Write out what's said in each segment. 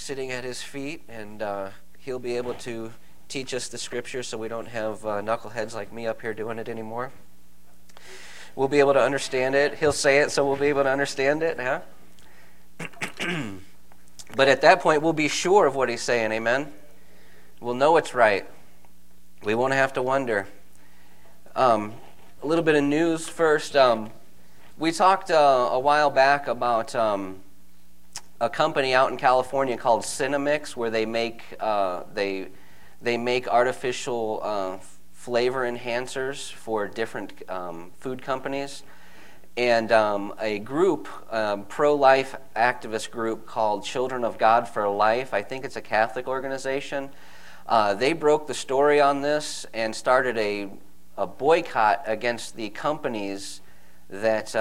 sitting at his feet, and he'll be able to teach us the scripture so we don't have knuckleheads like me up here doing it anymore. We'll be able to understand it. He'll say it, so we'll be able to understand it, huh? But at that point, we'll be sure of what he's saying, amen? We'll know it's right. We won't have to wonder. A little bit of news first. We talked a while back about a company out in California called Cinnamix, where they make they make artificial flavor enhancers for different food companies. And a group, pro-life activist group called Children of God for Life, I think it's a Catholic organization, they broke the story on this and started a boycott against the companies that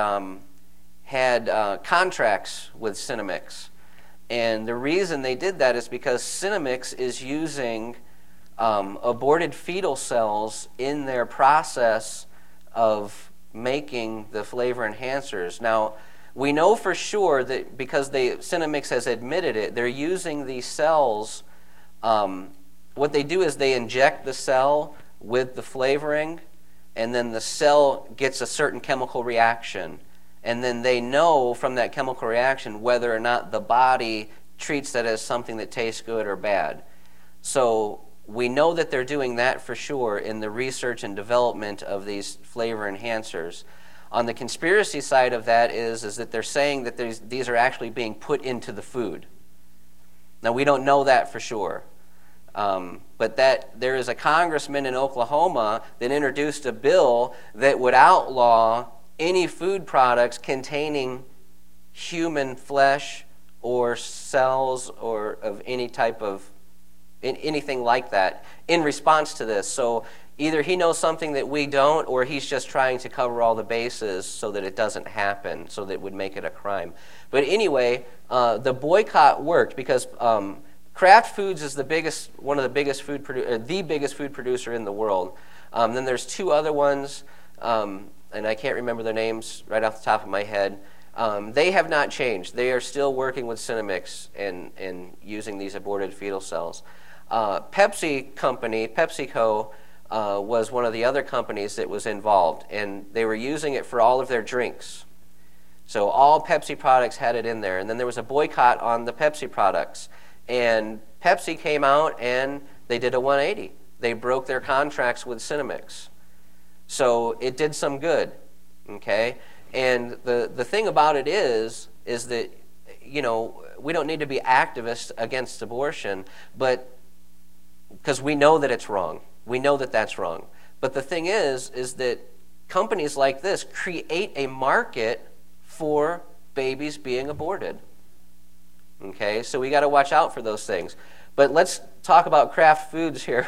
had contracts with Cinnamix. And the reason they did that is because Cinnamix is using aborted fetal cells in their process of making the flavor enhancers. Now, we know for sure that because Cinnamix has admitted it, they're using these cells. What they do is they inject the cell with the flavoring, and then the cell gets a certain chemical reaction. And then they know from that chemical reaction whether or not the body treats that as something that tastes good or bad. So we know that they're doing that for sure in the research and development of these flavor enhancers. On the conspiracy side of that is that they're saying that these are actually being put into the food. Now, we don't know that for sure. But that there is a congressman in Oklahoma that introduced a bill that would outlaw any food products containing human flesh or cells or of any type of anything like that in response to this. So either he knows something that we don't, or he's just trying to cover all the bases so that it doesn't happen, so that it would make it a crime. But anyway, the boycott worked because Kraft Foods is the biggest food producer in the world. Then there's two other ones, and I can't remember their names right off the top of my head. They have not changed. They are still working with Cinnamix and using these aborted fetal cells. PepsiCo, was one of the other companies that was involved, and they were using it for all of their drinks. So all Pepsi products had it in there, and then there was a boycott on the Pepsi products. And Pepsi came out and they did a 180. They broke their contracts with Cinnamix. So it did some good, okay? And the thing about it is that, you know, we don't need to be activists against abortion, but because we know that it's wrong. We know that that's wrong. But the thing is that companies like this create a market for babies being aborted. Okay, so we got to watch out for those things. But let's talk about Kraft Foods here.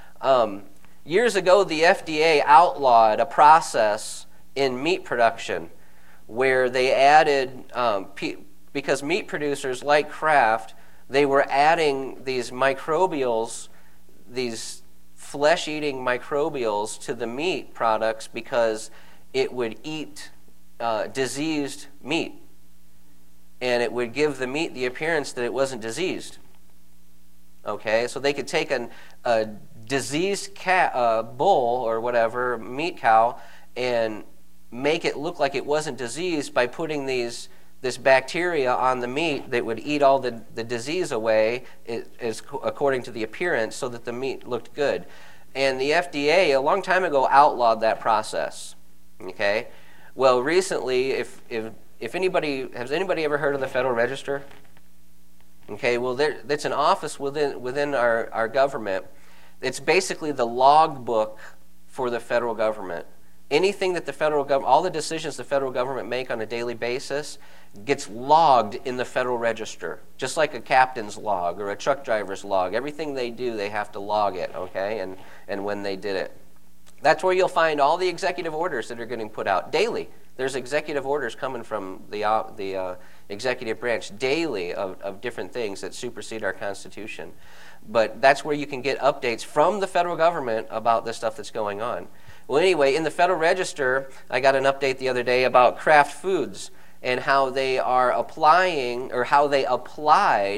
Years ago, the FDA outlawed a process in meat production where they added, because meat producers like Kraft, they were adding these microbials, these flesh-eating microbials to the meat products because it would eat diseased meat. And it would give the meat the appearance that it wasn't diseased. Okay, so they could take a diseased bull or whatever, meat cow, and make it look like it wasn't diseased by putting this bacteria on the meat that would eat all the disease away, according to the appearance, so that the meat looked good. And the FDA, a long time ago, outlawed that process. Okay, well, recently, if anybody, has anybody ever heard of the Federal Register? Okay, well, that's an office within our government. It's basically the logbook for the federal government. Anything that the federal government, all the decisions the federal government make on a daily basis gets logged in the Federal Register, just like a captain's log or a truck driver's log. Everything they do, they have to log it, okay, and when they did it. That's where you'll find all the executive orders that are getting put out daily. There's executive orders coming from the executive branch daily of different things that supersede our Constitution. But that's where you can get updates from the federal government about the stuff that's going on. Well, anyway, in the Federal Register, I got an update the other day about Kraft Foods and how they are applying, or how they applied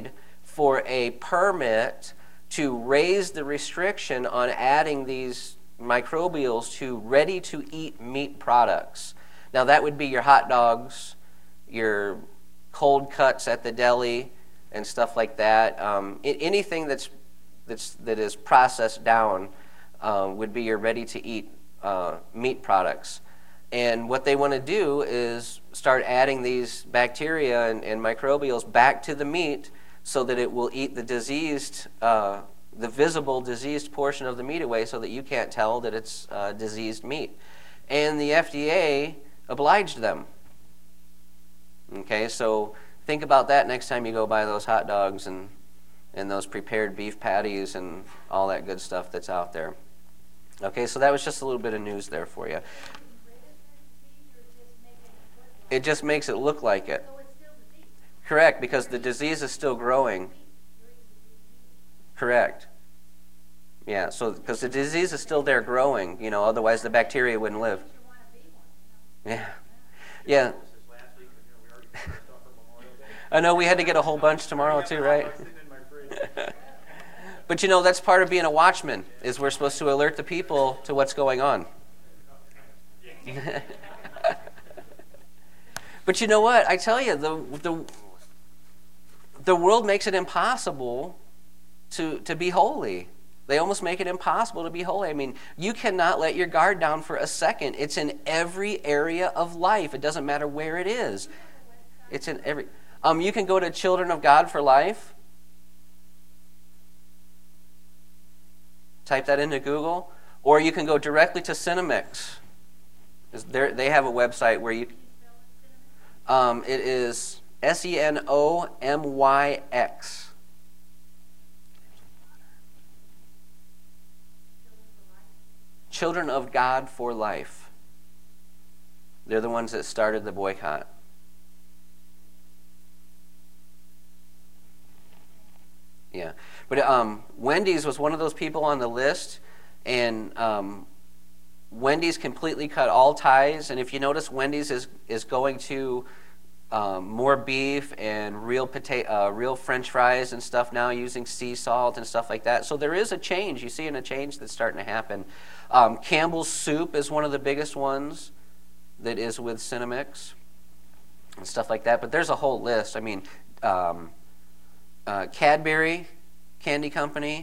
for a permit to raise the restriction on adding these microbials to ready-to-eat meat products. Now, that would be your hot dogs, your cold cuts at the deli, and stuff like that. Anything that is processed down would be your ready-to-eat meat products. And what they want to do is start adding these bacteria and microbials back to the meat so that it will eat the diseased, the visible diseased portion of the meat away so that you can't tell that it's diseased meat. And the FDA obliged them. Okay, so think about that next time you go buy those hot dogs and those prepared beef patties and all that good stuff that's out there. Okay, so that was just a little bit of news there for you. It just makes it look like it. Correct, because the disease is still growing. Correct. Yeah, so because the disease is still there growing, otherwise the bacteria wouldn't live. Yeah. Yeah. I know we had to get a whole bunch tomorrow too, right? But that's part of being a watchman, is we're supposed to alert the people to what's going on. But you know what? I tell you, the world makes it impossible to be holy. They almost make it impossible to be holy. I mean, you cannot let your guard down for a second. It's in every area of life. It doesn't matter where it is. It's in every... you can go to Children of God for Life. Type that into Google. Or you can go directly to Cinemix. They have a website where you... it is SENOMYX. Children of God for Life. They're the ones that started the boycott. Yeah. But Wendy's was one of those people on the list, and Wendy's completely cut all ties. And if you notice, Wendy's is going to more beef and real French fries and stuff now, using sea salt and stuff like that. So there is a change. You see a change that's starting to happen. Campbell's Soup is one of the biggest ones that is with Cinemix and stuff like that. But there's a whole list. I mean, Cadbury Candy Company,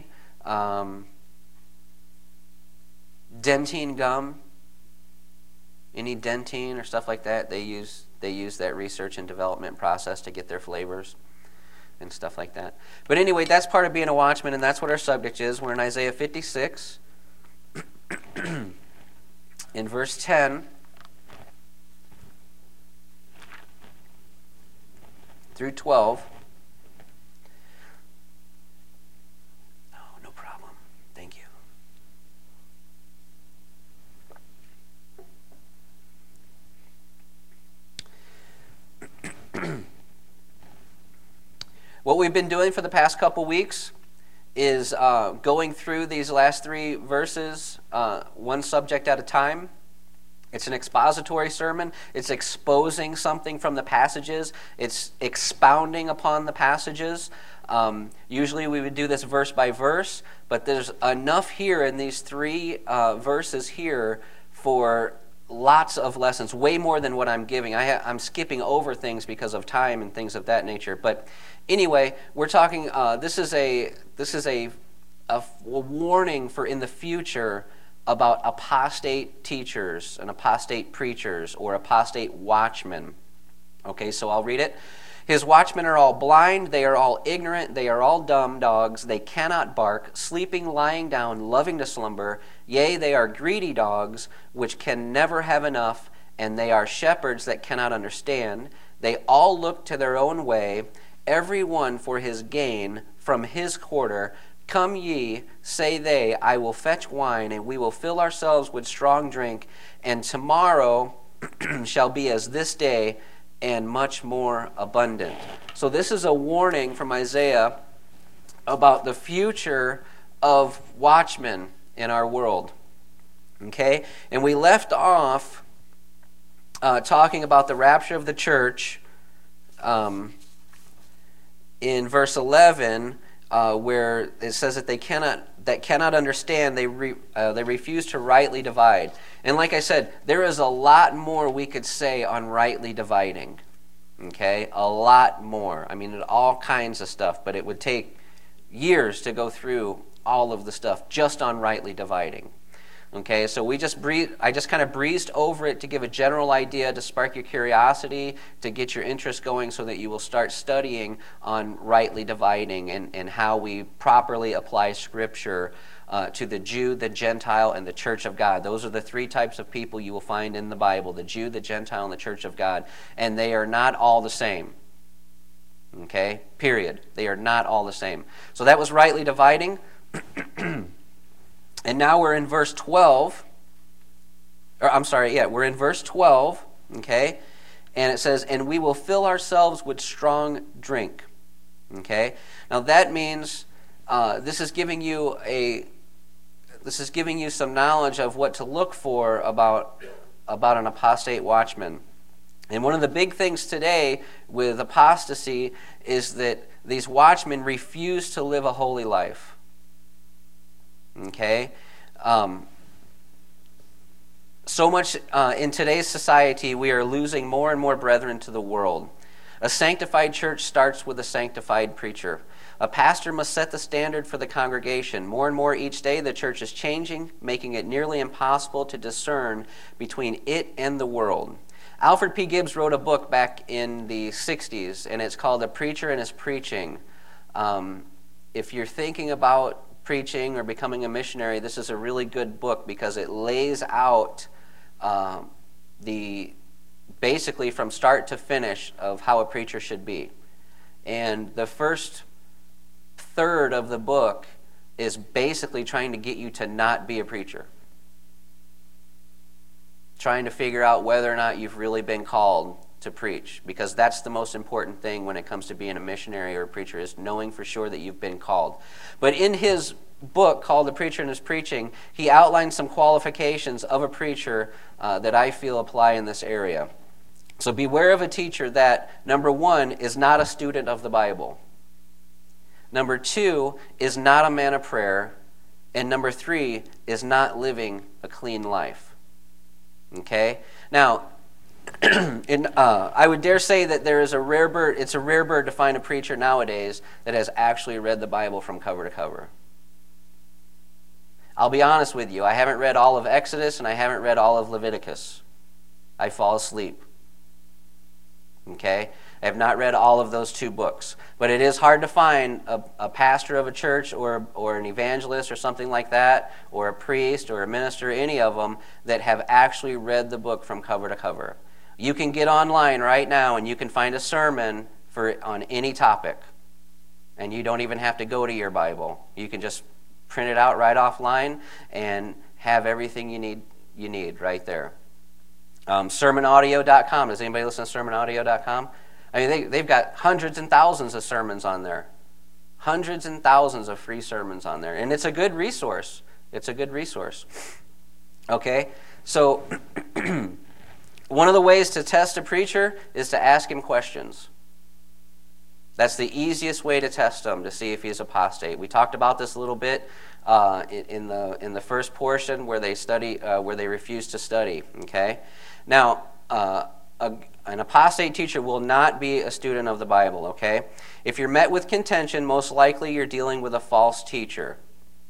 Dentyne gum. Any Dentyne or stuff like that, they use that research and development process to get their flavors and stuff like that. But anyway, that's part of being a watchman, and that's what our subject is. We're in Isaiah 56, in verse 10 through 12. No problem. Thank you. What we've been doing for the past couple weeks is going through these last 3 verses, one subject at a time. It's an expository sermon. It's exposing something from the passages. It's expounding upon the passages. Usually we would do this verse by verse, but there's enough here in these 3 verses here for lots of lessons, way more than what I'm giving. I'm skipping over things because of time and things of that nature. But anyway, we're talking. This is a warning for in the future about apostate teachers and apostate preachers or apostate watchmen. Okay, so I'll read it. His watchmen are all blind, they are all ignorant, they are all dumb dogs, they cannot bark, sleeping, lying down, loving to slumber. Yea, they are greedy dogs, which can never have enough, and they are shepherds that cannot understand. They all look to their own way, every one for his gain from his quarter. Come ye, say they, I will fetch wine, and we will fill ourselves with strong drink, and tomorrow shall be as this day, and much more abundant. So this is a warning from Isaiah about the future of watchmen in our world. Okay? And we left off talking about the rapture of the church in verse 11, where it says that they cannot understand, they refuse to rightly divide. And like I said, there is a lot more we could say on rightly dividing. Okay, a lot more. I mean, all kinds of stuff, but it would take years to go through all of the stuff just on rightly dividing. Okay, so I just kind of breezed over it to give a general idea, to spark your curiosity, to get your interest going so that you will start studying on rightly dividing and how we properly apply Scripture to the Jew, the Gentile, and the Church of God. Those are the three types of people you will find in the Bible: the Jew, the Gentile, and the Church of God. And they are not all the same. Okay? Period. They are not all the same. So that was rightly dividing. And now we're in verse 12. We're in verse 12, okay? And it says, "And we will fill ourselves with strong drink." Okay? Now that means this is giving you some knowledge of what to look for about an apostate watchman. And one of the big things today with apostasy is that these watchmen refuse to live a holy life. Okay? So much in today's society, we are losing more and more brethren to the world. A sanctified church starts with a sanctified preacher. A pastor must set the standard for the congregation. More and more each day, the church is changing, making it nearly impossible to discern between it and the world. Alfred P. Gibbs wrote a book back in the 60s, and it's called A Preacher and His Preaching. If you're thinking about preaching or becoming a missionary, this is a really good book because it lays out basically from start to finish of how a preacher should be. And the first third of the book is basically trying to get you to not be a preacher. Trying to figure out whether or not you've really been called to preach, because that's the most important thing when it comes to being a missionary or a preacher, is knowing for sure that you've been called. But in his book called The Preacher and His Preaching, he outlines some qualifications of a preacher that I feel apply in this area. So beware of a teacher that, number one, is not a student of the Bible. Number two, is not a man of prayer. And number three, is not living a clean life. Okay? Now, I would dare say that there is it's a rare bird to find a preacher nowadays that has actually read the Bible from cover to cover. I'll be honest with you, I haven't read all of Exodus and I haven't read all of Leviticus. I fall asleep. Okay? I have not read all of those two books. But it is hard to find a pastor of a church or an evangelist or something like that, or a priest or a minister, any of them, that have actually read the book from cover to cover. You can get online right now and you can find a sermon on any topic. And you don't even have to go to your Bible. You can just print it out right offline and have everything you need right there. Sermonaudio.com. Does anybody listen to sermonaudio.com? I mean, they've got hundreds and thousands of sermons on there. Hundreds and thousands of free sermons on there. And it's a good resource. It's a good resource. Okay? So, one of the ways to test a preacher is to ask him questions. That's the easiest way to test him, to see if he's apostate. We talked about this a little bit in the first portion where they refuse to study. Okay? Now, an apostate teacher will not be a student of the Bible, okay? If you're met with contention, most likely you're dealing with a false teacher.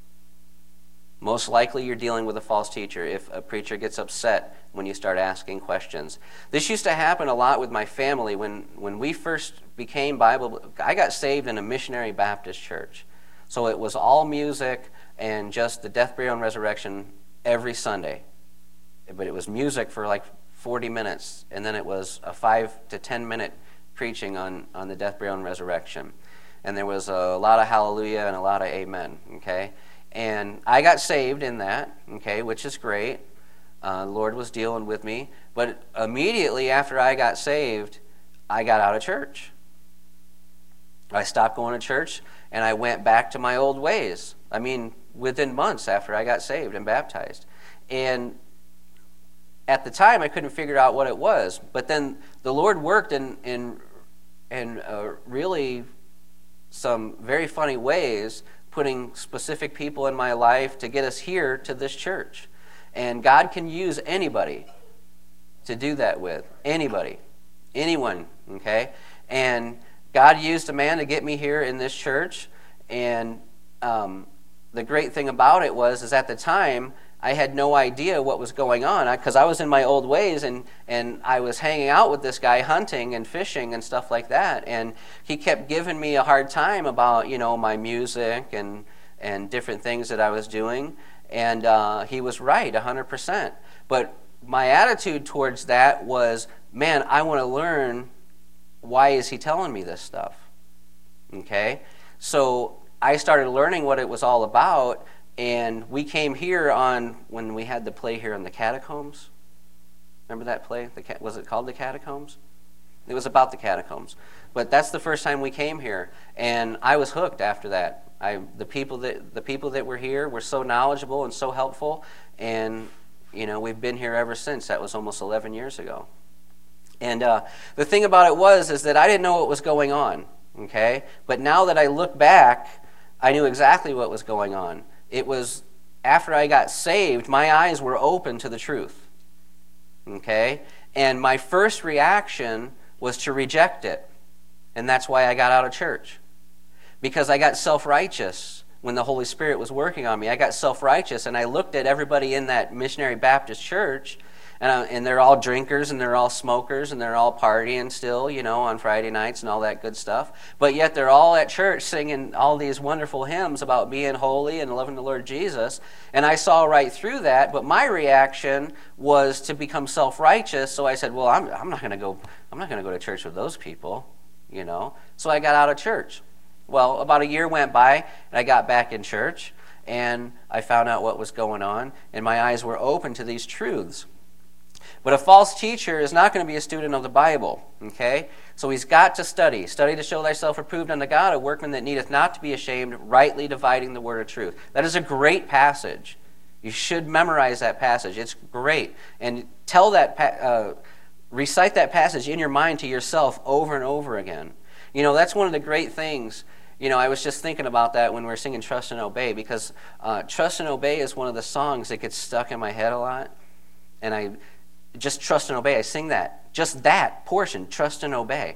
Most likely you're dealing with a false teacher if a preacher gets upset when you start asking questions. This used to happen a lot with my family. When we first became Bible, I got saved in a missionary Baptist church. So it was all music and just the death, burial, and resurrection every Sunday. But it was music for like 40 minutes, and then it was a 5 to 10 minute preaching on the death, burial, and resurrection. And there was a lot of hallelujah and a lot of amen, okay? And I got saved in that, okay, which is great. The Lord was dealing with me. But immediately after I got saved, I got out of church. I stopped going to church, and I went back to my old ways. I mean, within months after I got saved and baptized. And at the time, I couldn't figure out what it was. But then the Lord worked and really some very funny ways, putting specific people in my life to get us here to this church. And God can use anybody to do that with. Anybody. Anyone. Okay? And God used a man to get me here in this church. And the great thing about it is at the time, I had no idea what was going on because I was in my old ways, and I was hanging out with this guy hunting and fishing and stuff like that. And he kept giving me a hard time about, my music and different things that I was doing. And he was right, 100%. But my attitude towards that was, man, I want to learn, why is he telling me this stuff? Okay? So I started learning what it was all about. And we came here when we had the play here in the Catacombs. Remember that play? Was it called The Catacombs? It was about the catacombs. But that's the first time we came here. And I was hooked after that. The people that were here were so knowledgeable and so helpful. And, we've been here ever since. That was almost 11 years ago. And the thing about it is that I didn't know what was going on. Okay? But now that I look back, I knew exactly what was going on. It was after I got saved, my eyes were open to the truth. Okay? And my first reaction was to reject it. And that's why I got out of church. Because I got self-righteous when the Holy Spirit was working on me. I got self-righteous, and I looked at everybody in that Missionary Baptist church, and they're all drinkers, and they're all smokers, and they're all partying still, on Friday nights and all that good stuff. But yet they're all at church singing all these wonderful hymns about being holy and loving the Lord Jesus. And I saw right through that, but my reaction was to become self-righteous. So I said, well, I'm not going to go to church with those people, So I got out of church. Well, about a year went by, and I got back in church, and I found out what was going on, and my eyes were open to these truths. But a false teacher is not going to be a student of the Bible, okay? So he's got to study. Study to show thyself approved unto God, a workman that needeth not to be ashamed, rightly dividing the word of truth. That is a great passage. You should memorize that passage. It's great. And recite that passage in your mind to yourself over and over again. That's one of the great things. I was just thinking about that when we were singing Trust and Obey, because Trust and Obey is one of the songs that gets stuck in my head a lot. And I just trust and obey. I sing that. Just that portion, trust and obey,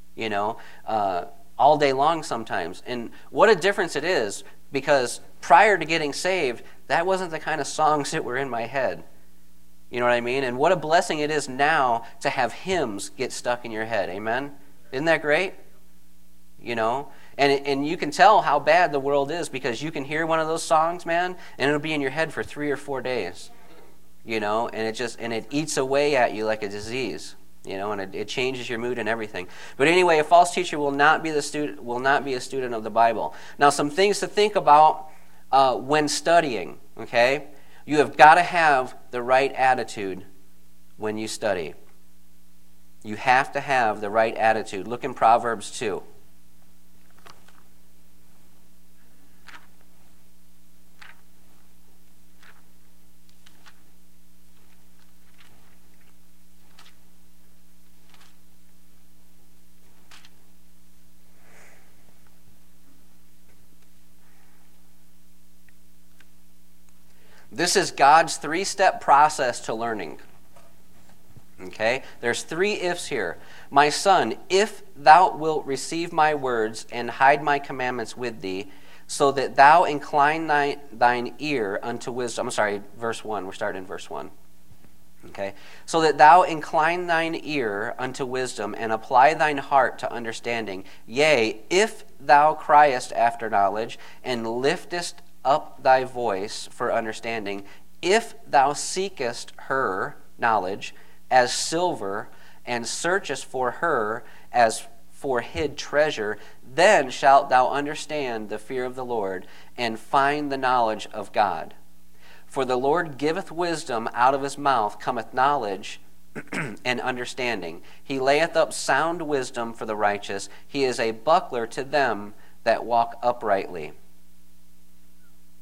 all day long sometimes. And what a difference it is, because prior to getting saved, that wasn't the kind of songs that were in my head. You know what I mean? And what a blessing it is now to have hymns get stuck in your head. Amen? Isn't that great? And you can tell how bad the world is, because you can hear one of those songs, man, and it'll be in your head for 3 or 4 days. And it eats away at you like a disease, and it changes your mood and everything. But anyway, a false teacher will not be a student of the Bible. Now, some things to think about when studying. Okay, you have got to have the right attitude when you study. You have to have the right attitude. Look in Proverbs 2. This is God's 3-step process to learning. Okay? There's 3 ifs here. My son, if thou wilt receive my words and hide my commandments with thee, so that thou incline thine ear unto wisdom. I'm sorry, verse 1. We're starting in verse 1. Okay? So that thou incline thine ear unto wisdom and apply thine heart to understanding. Yea, if thou criest after knowledge and liftest up thy voice for understanding, if thou seekest her, knowledge, as silver, and searchest for her as for hid treasure, then shalt thou understand the fear of the Lord, and find the knowledge of God. For the Lord giveth wisdom, out of his mouth cometh knowledge and understanding. He layeth up sound wisdom for the righteous. He is a buckler to them that walk uprightly.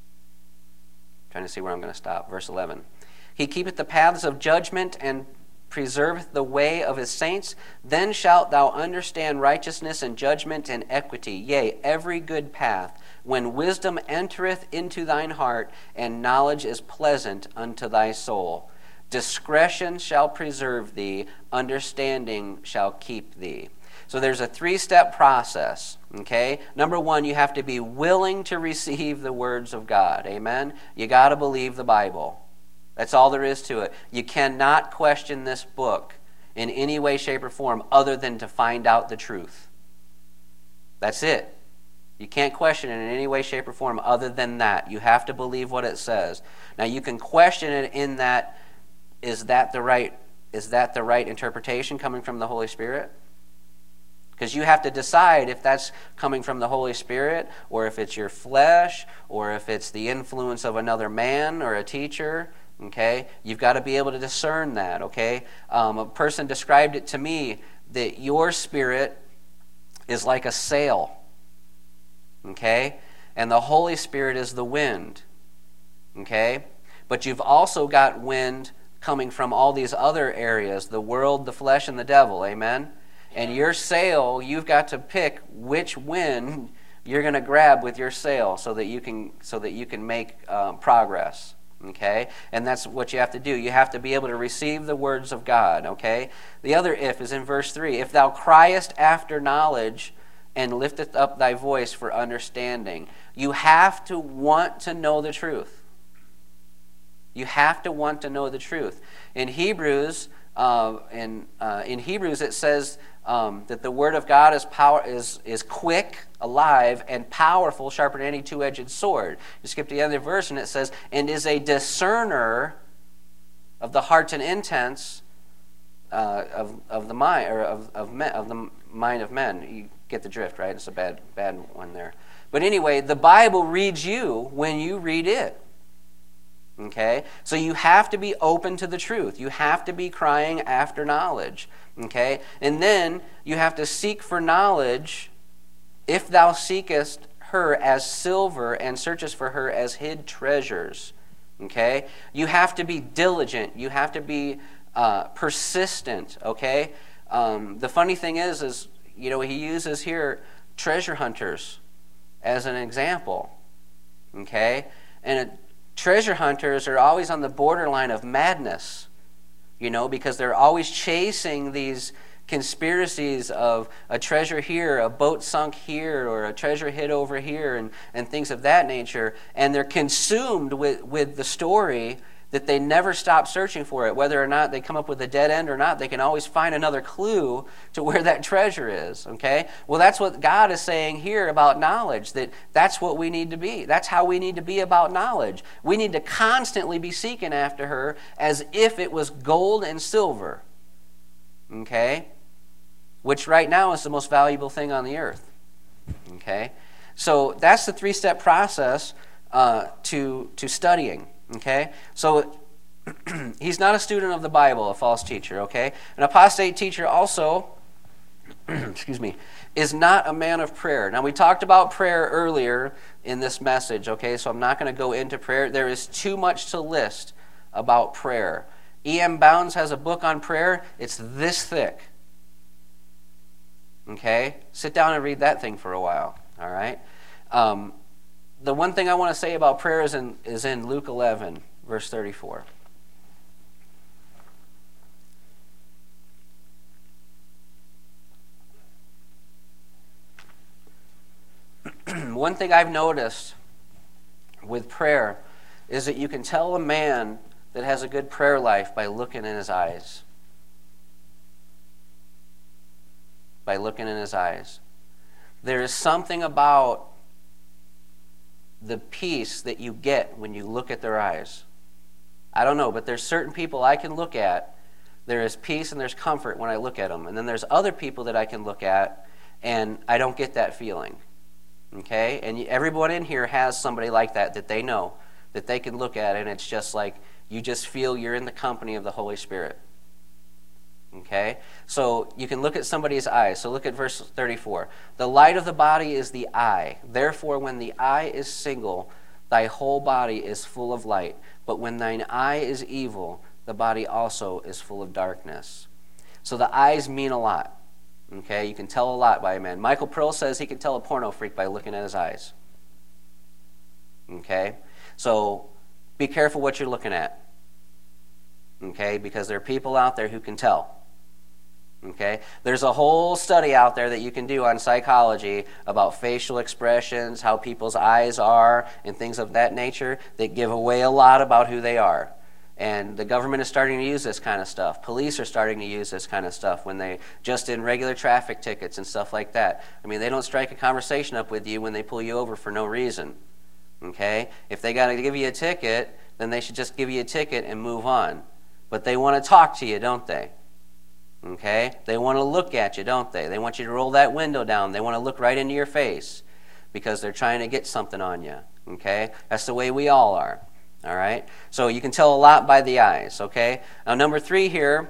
Trying to see where I'm going to stop. Verse 11. He keepeth the paths of judgment and preserveth the way of his saints, then shalt thou understand righteousness and judgment and equity, yea, every good path, when wisdom entereth into thine heart, and knowledge is pleasant unto thy soul. Discretion shall preserve thee, understanding shall keep thee. So there's a 3-step process, okay? Number 1, you have to be willing to receive the words of God, amen? You got to believe the Bible. That's all there is to it. You cannot question this book in any way, shape, or form other than to find out the truth. That's it. You can't question it in any way, shape, or form other than that. You have to believe what it says. Now, you can question it in that, is that the right interpretation coming from the Holy Spirit? Because you have to decide if that's coming from the Holy Spirit, or if it's your flesh, or if it's the influence of another man or a teacher. Okay? You've got to be able to discern that. Okay? A person described it to me that your spirit is like a sail. Okay? And the Holy Spirit is the wind. Okay? But you've also got wind coming from all these other areas, the world, the flesh, and the devil. Amen? And your sail, you've got to pick which wind you're going to grab with your sail so that you can make progress. Okay? And that's what you have to do. You have to be able to receive the words of God. Okay? The other if is in verse 3. If thou criest after knowledge and lifteth up thy voice for understanding. You have to want to know the truth. You have to want to know the truth. In Hebrews, it says that the word of God is quick, alive, and powerful, sharper than any two-edged sword. You skip to the end of the verse, and it says, and is a discerner of the hearts and intents of the mind, or of the mind of men. You get the drift, right? It's a bad one there. But anyway, the Bible reads you when you read it. Okay? So you have to be open to the truth. You have to be crying after knowledge. Okay? And then you have to seek for knowledge. If thou seekest her as silver and searchest for her as hid treasures. Okay? You have to be diligent. You have to be persistent. Okay? The funny thing is, he uses here treasure hunters as an example. Okay? And treasure hunters are always on the borderline of madness, because they're always chasing these conspiracies of a treasure here, a boat sunk here, or a treasure hid over here, and things of that nature. And they're consumed with the story that they never stop searching for it. Whether or not they come up with a dead end or not, they can always find another clue to where that treasure is. Okay? Well, that's what God is saying here about knowledge, that's what we need to be. That's how we need to be about knowledge. We need to constantly be seeking after her as if it was gold and silver. Okay? Which right now is the most valuable thing on the earth. Okay? So that's the 3-step process to studying. Okay? So he's not a student of the Bible, a false teacher. Okay? An apostate teacher also, is not a man of prayer. Now, we talked about prayer earlier in this message. Okay? So I'm not going to go into prayer. There is too much to list about prayer. E.M. Bounds has a book on prayer. It's this thick. Okay? Sit down and read that thing for a while. All right? The one thing I want to say about prayer is in Luke 11, verse 34. One thing I've noticed with prayer is that you can tell a man that has a good prayer life by looking in his eyes. By looking in his eyes. There is something about the peace that you get when you look at their eyes. I don't know, but there's certain people I can look at. There is peace and there's comfort when I look at them. And then there's other people that I can look at and I don't get that feeling. Okay? And everyone in here has somebody like that they know, that they can look at, and it's just like you just feel you're in the company of the Holy Spirit. Okay? So you can look at somebody's eyes. So look at verse 34. The light of the body is the eye. Therefore, when the eye is single, thy whole body is full of light. But when thine eye is evil, the body also is full of darkness. So the eyes mean a lot. Okay, you can tell a lot by a man. Michael Pearl says he can tell a porno freak by looking at his eyes. Okay, so be careful what you're looking at. Okay, because there are people out there who can tell. Okay, there's a whole study out there that you can do on psychology about facial expressions, how people's eyes are, and things of that nature that give away a lot about who they are. And the government is starting to use this kind of stuff. Police are starting to use this kind of stuff when they just in regular traffic tickets and stuff like that. I mean, they don't strike a conversation up with you when they pull you over for no reason. Okay? If they got to give you a ticket, then they should just give you a ticket and move on. But they want to talk to you, don't they? Okay? They want to look at you, don't they? They want you to roll that window down. They want to look right into your face because they're trying to get something on you. Okay? That's the way we all are. All right? So you can tell a lot by the eyes. Okay? Now, number 3 here,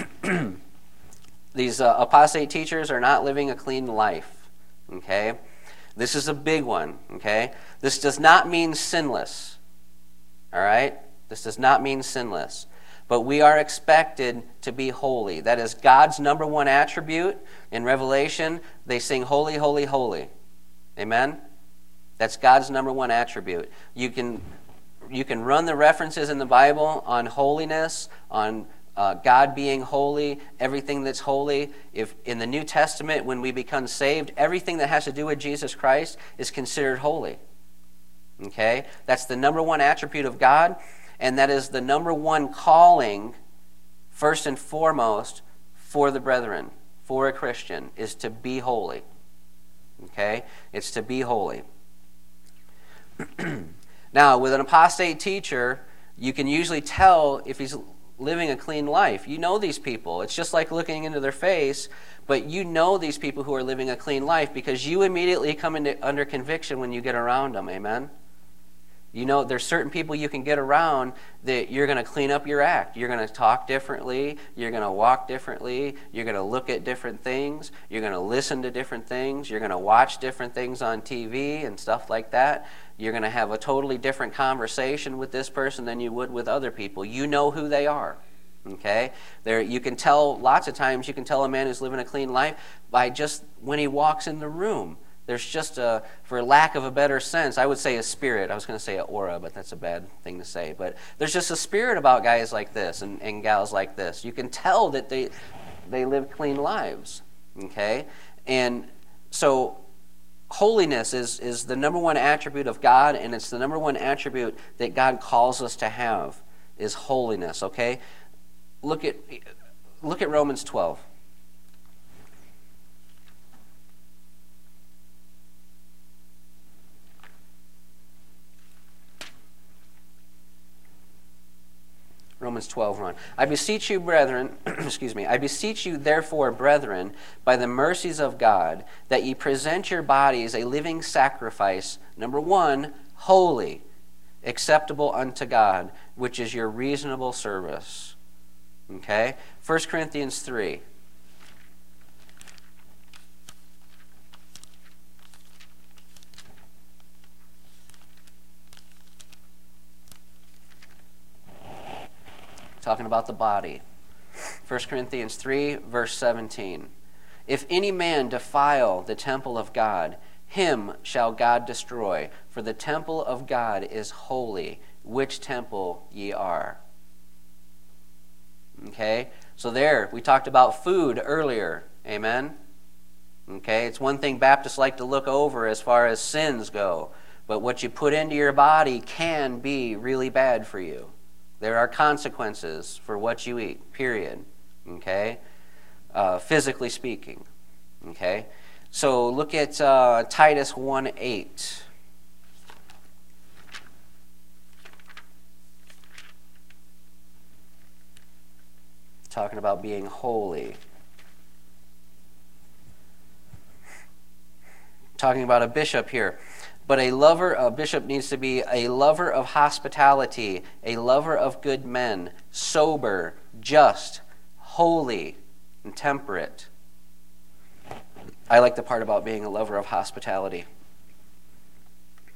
these apostate teachers are not living a clean life. Okay? This is a big one. Okay? This does not mean sinless. All right? This does not mean sinless. But we are expected to be holy. That is God's number one attribute. In Revelation, they sing holy, holy, holy. Amen? That's God's number one attribute. You can run the references in the Bible on holiness, on God being holy, everything that's holy. If in the New Testament, when we become saved, everything that has to do with Jesus Christ is considered holy. Okay? That's the number one attribute of God. And that is the number one calling, first and foremost, for the brethren, for a Christian, is to be holy. Okay? It's to be holy. Now, with an apostate teacher, you can usually tell if he's living a clean life. You know these people. It's just like looking into their face, but you know these people who are living a clean life because you immediately come under conviction when you get around them. Amen? You know, there's certain people you can get around that you're going to clean up your act. You're going to talk differently. You're going to walk differently. You're going to look at different things. You're going to listen to different things. You're going to watch different things on TV and stuff like that. You're going to have a totally different conversation with this person than you would with other people. You know who they are. Okay? You can tell, lots of times you can tell a man who's living a clean life by just when he walks in the room. There's just for lack of a better sense, I would say a spirit. I was going to say an aura, but that's a bad thing to say. But there's just a spirit about guys like this and gals like this. You can tell that they live clean lives. Okay? And so holiness is the number one attribute of God, and it's the number one attribute that God calls us to have, is holiness. Okay? Look at Romans 12. Romans 12:1. I beseech you, brethren, I beseech you, therefore, brethren, by the mercies of God, that ye present your bodies a living sacrifice, number 1, holy, acceptable unto God, which is your reasonable service. Okay? 1 Corinthians 3. Talking about the body. 1 Corinthians 3, verse 17. If any man defile the temple of God, him shall God destroy, for the temple of God is holy, which temple ye are. Okay? So there, we talked about food earlier. Amen? Okay? It's one thing Baptists like to look over as far as sins go, but what you put into your body can be really bad for you. There are consequences for what you eat, period. Okay? Physically speaking. Okay? So look at Titus 1:8. Talking about being holy. Talking about a bishop here. But a bishop needs to be a lover of hospitality, a lover of good men, sober, just, holy, and temperate. I like the part about being a lover of hospitality.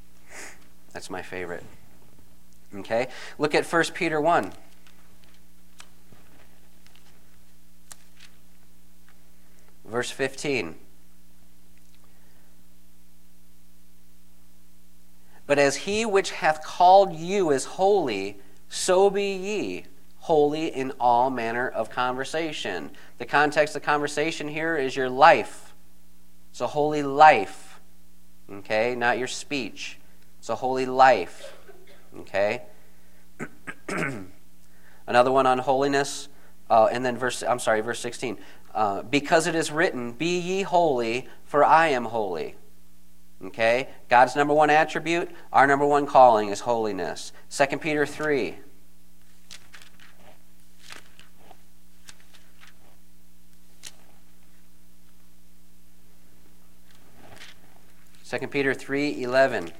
That's my favorite. Okay? Look at 1 Peter 1. Verse 15. But as he which hath called you is holy, so be ye holy in all manner of conversation. The context of conversation here is your life. It's a holy life. Okay? Not your speech. It's a holy life. Okay? Another one on holiness, and then verse 16. Because it is written, be ye holy, for I am holy. Okay? God's number one attribute, our number one calling is holiness. 2 Peter 3. 2 Peter 3:11.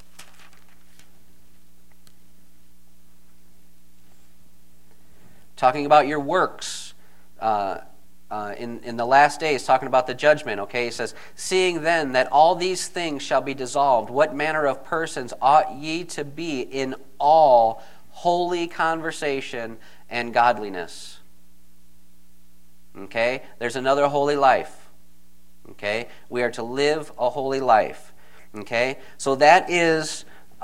Talking about your works in the last days, talking about the judgment, okay? He says, seeing then that all these things shall be dissolved, what manner of persons ought ye to be in all holy conversation and godliness? Okay? There's another holy life. Okay? We are to live a holy life. Okay? So that is...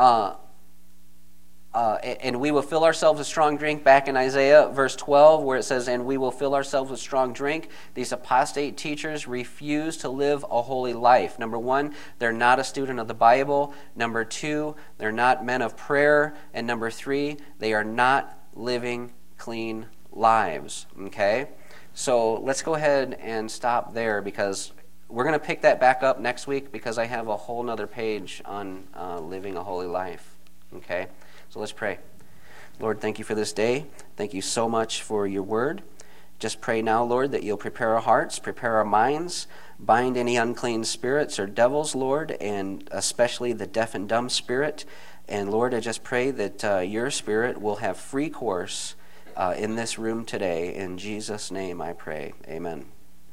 and we will fill ourselves with strong drink, back in Isaiah verse 12, where it says, and we will fill ourselves with strong drink. These apostate teachers refuse to live a holy life. Number one, they're not a student of the Bible. Number two, they're not men of prayer. And number three, they are not living clean lives. Okay? So let's go ahead and stop there, because we're going to pick that back up next week, because I have a whole other page on living a holy life. Okay? So let's pray. Lord, thank you for this day. Thank you so much for your word. Just pray now, Lord, that you'll prepare our hearts, prepare our minds, bind any unclean spirits or devils, Lord, and especially the deaf and dumb spirit. And Lord, I just pray that your spirit will have free course in this room today. In Jesus' name I pray. Amen.